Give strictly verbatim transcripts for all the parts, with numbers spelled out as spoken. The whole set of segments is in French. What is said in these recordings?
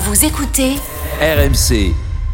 Vous écoutez R M C.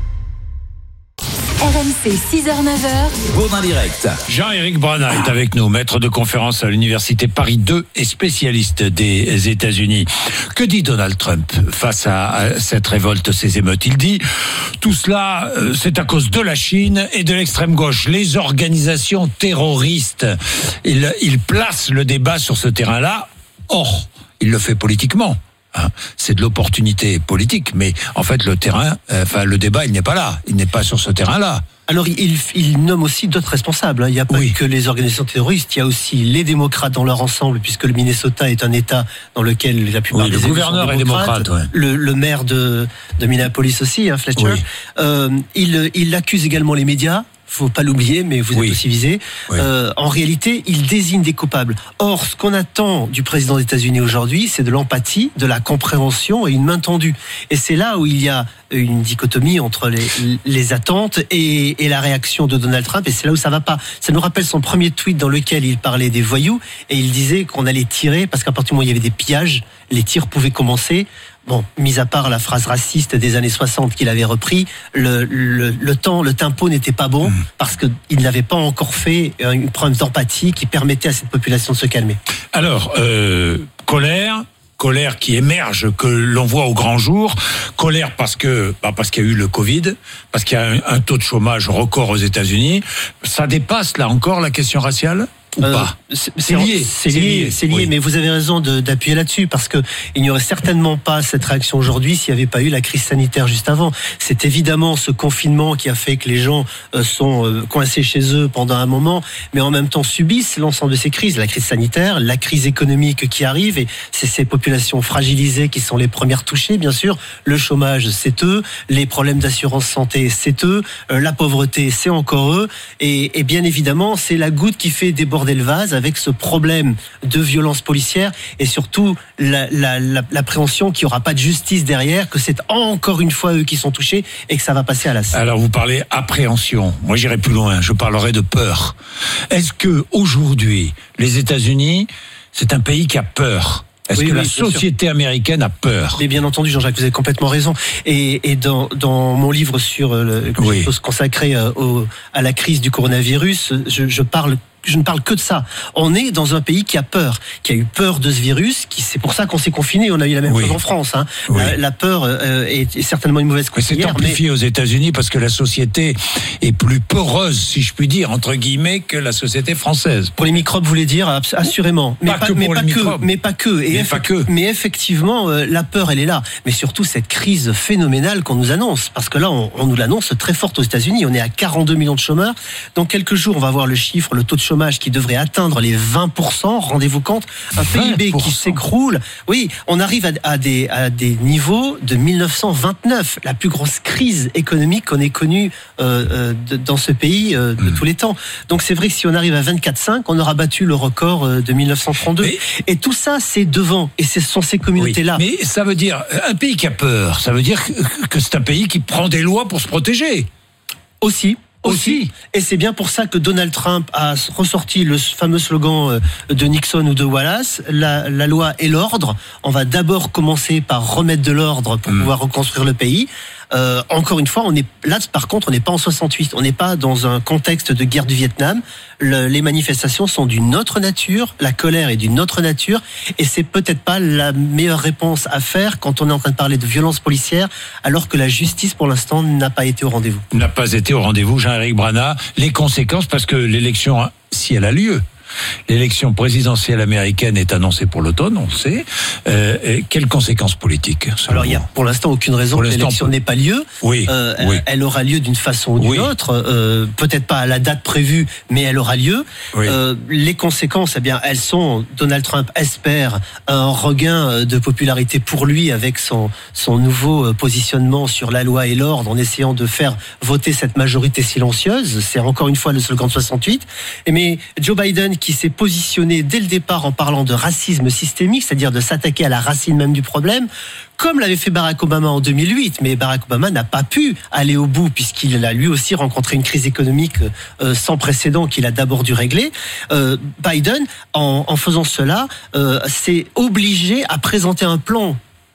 R M C six heures neuf heures. Bourdin Direct. Jean-Éric Brana est avec nous, maître de conférence à l'université Paris deux et spécialiste des États-Unis. Que dit Donald Trump face à cette révolte, ces émeutes? Il dit tout cela, c'est à cause de la Chine et de l'extrême gauche, les organisations terroristes. Il, il place le débat sur ce terrain-là. Or, il le fait politiquement. Hein, c'est de l'opportunité politique, mais en fait le terrain, euh, enfin le débat, il n'est pas là, il n'est pas sur ce terrain-là. Alors il, il nomme aussi d'autres responsables. Il n'y a pas oui. que les organisations terroristes, il y a aussi les démocrates dans leur ensemble, puisque le Minnesota est un État dans lequel la plupart oui, des le gouverneur est démocrate. Ouais. Le, le maire de, de Minneapolis aussi, hein, Fletcher. Oui. Euh, il, il accuse également les médias. Faut pas l'oublier, mais vous êtes oui. aussi visé. Oui. Euh, en réalité, il désigne des coupables. Or, ce qu'on attend du président des États-Unis aujourd'hui, c'est de l'empathie, de la compréhension et une main tendue. Et c'est là où il y a une dichotomie entre les, les attentes et, et la réaction de Donald Trump. Et c'est là où ça va pas. Ça nous rappelle son premier tweet dans lequel il parlait des voyous et il disait qu'on allait tirer parce qu'à partir du moment où il y avait des pillages, les tirs pouvaient commencer. Bon, mis à part la phrase raciste des années soixante qu'il avait repris, le, le, le temps, le tempo n'était pas bon mmh. parce qu'il n'avait pas encore fait une preuve d'empathie qui permettait à cette population de se calmer. Alors, euh, colère. Colère qui émerge, que l'on voit au grand jour. Colère parce que, bah parce qu'il y a eu le Covid, parce qu'il y a un, un taux de chômage record aux États-Unis. Ça dépasse là encore la question raciale ou euh, pas c'est, c'est lié, c'est lié, c'est lié. Oui. Mais vous avez raison de, d'appuyer là-dessus parce que il n'y aurait certainement pas cette réaction aujourd'hui s'il n'y avait pas eu la crise sanitaire juste avant. C'est évidemment ce confinement qui a fait que les gens euh, sont euh, coincés chez eux pendant un moment, mais en même temps subissent l'ensemble de ces crises, la crise sanitaire, la crise économique qui arrive, et c'est ces populations fragilisées qui sont les premières touchées, bien sûr. Le chômage, c'est eux. Les problèmes d'assurance santé, c'est eux. Euh, la pauvreté, c'est encore eux. Et, et bien évidemment, c'est la goutte qui fait déborder le vase avec ce problème de violence policière et surtout la, la, la, l'appréhension qu'il n'y aura pas de justice derrière, que c'est encore une fois eux qui sont touchés et que ça va passer à la Alors vous parlez appréhension, moi j'irai plus loin, je parlerai de peur. Est-ce que aujourd'hui les États-Unis, c'est un pays qui a peur ? Est-ce oui, que oui, la société sûr. américaine a peur? Mais bien entendu, Jean-Jacques, vous avez complètement raison. Et, et dans, dans mon livre sur le oui. consacré au, à la crise du coronavirus, je, je parle. Je ne parle que de ça. On est dans un pays qui a peur, qui a eu peur de ce virus, qui c'est pour ça qu'on s'est confiné. On a eu la même oui. chose en France. Hein. Oui. La, la peur euh, est, est certainement une mauvaise conseillère. C'est amplifié mais... aux États-Unis parce que la société est plus peureuse, si je puis dire, entre guillemets, que la société française. Pour les microbes, vous voulez dire assurément. Mais pas, pas que mais pour pas les que, microbes. mais pas que. Et mais, eff- pas que. mais effectivement, euh, la peur, elle est là. Mais surtout cette crise phénoménale qu'on nous annonce, parce que là, on, on nous l'annonce très forte aux États-Unis. On est à quarante-deux millions de chômeurs. Dans quelques jours, on va voir le chiffre, le taux de chômage qui devrait atteindre atteindre les vingt pour cent, rendez-vous compte, un P I B vingt pour cent qui s'écroule. Oui, on arrive à, à, des, à des niveaux de dix-neuf cent vingt-neuf, la plus grosse crise économique qu'on ait connue euh, euh, de, dans ce pays euh, de mmh. tous les temps. Donc c'est vrai que si on arrive à vingt-quatre virgule cinq, on aura battu le record euh, de dix-neuf cent trente-deux. Mais, et tout ça, c'est devant, et ce sont ces communautés-là. Oui, mais ça veut dire, un pays qui a peur, ça veut dire que, que c'est un pays qui prend des lois pour se protéger. Aussi. Aussi. Et c'est bien pour ça que Donald Trump a ressorti le fameux slogan de Nixon ou de Wallace, la, la loi et l'ordre. On va d'abord commencer par remettre de l'ordre pour mmh. pouvoir reconstruire le pays. Euh, encore une fois, on est là. Par contre, on n'est pas en soixante-huit. On n'est pas dans un contexte de guerre du Vietnam. Le, les manifestations sont d'une autre nature. La colère est d'une autre nature. Et c'est peut-être pas la meilleure réponse à faire quand on est en train de parler de violence policière, alors que la justice, pour l'instant, n'a pas été au rendez-vous. N'a pas été au rendez-vous, Jean-Éric Brana. Les conséquences, parce que l'élection, si elle a lieu, l'élection présidentielle américaine est annoncée pour l'automne, on le sait. Euh, quelles conséquences politiques? Alors, il n'y a pour l'instant aucune raison pour que l'élection n'ait pas lieu. Oui, euh, oui. Elle aura lieu d'une façon ou d'une oui. autre. Euh, peut-être pas à la date prévue, mais elle aura lieu. Oui. Euh, les conséquences, eh bien, elles sont, Donald Trump espère un regain de popularité pour lui avec son, son nouveau positionnement sur la loi et l'ordre en essayant de faire voter cette majorité silencieuse. C'est encore une fois le slogan de soixante-huit. Mais Joe Biden, qui s'est positionné dès le départ en parlant de racisme systémique, c'est-à-dire de s'attaquer à la racine même du problème, comme l'avait fait Barack Obama en deux mille huit, mais Barack Obama n'a pas pu aller au bout puisqu'il a lui aussi rencontré une crise économique euh, sans précédent qu'il a d'abord dû régler. Euh, Biden, en, en faisant cela, euh, s'est obligé à présenter un plan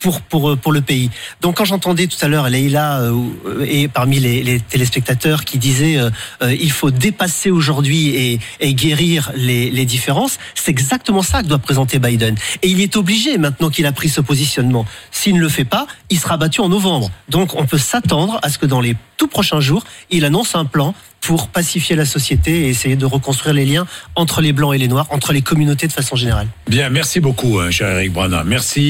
pour pour pour le pays. Donc quand j'entendais tout à l'heure Leïla euh, et parmi les, les téléspectateurs qui disaient euh, euh, il faut dépasser aujourd'hui et, et guérir les, les différences, c'est exactement ça que doit présenter Biden. Et il est obligé maintenant qu'il a pris ce positionnement. S'il ne le fait pas, il sera battu en novembre. Donc on peut s'attendre à ce que dans les tout prochains jours, il annonce un plan pour pacifier la société et essayer de reconstruire les liens entre les Blancs et les Noirs, entre les communautés de façon générale. Bien, merci beaucoup, cher Eric Brana. Merci.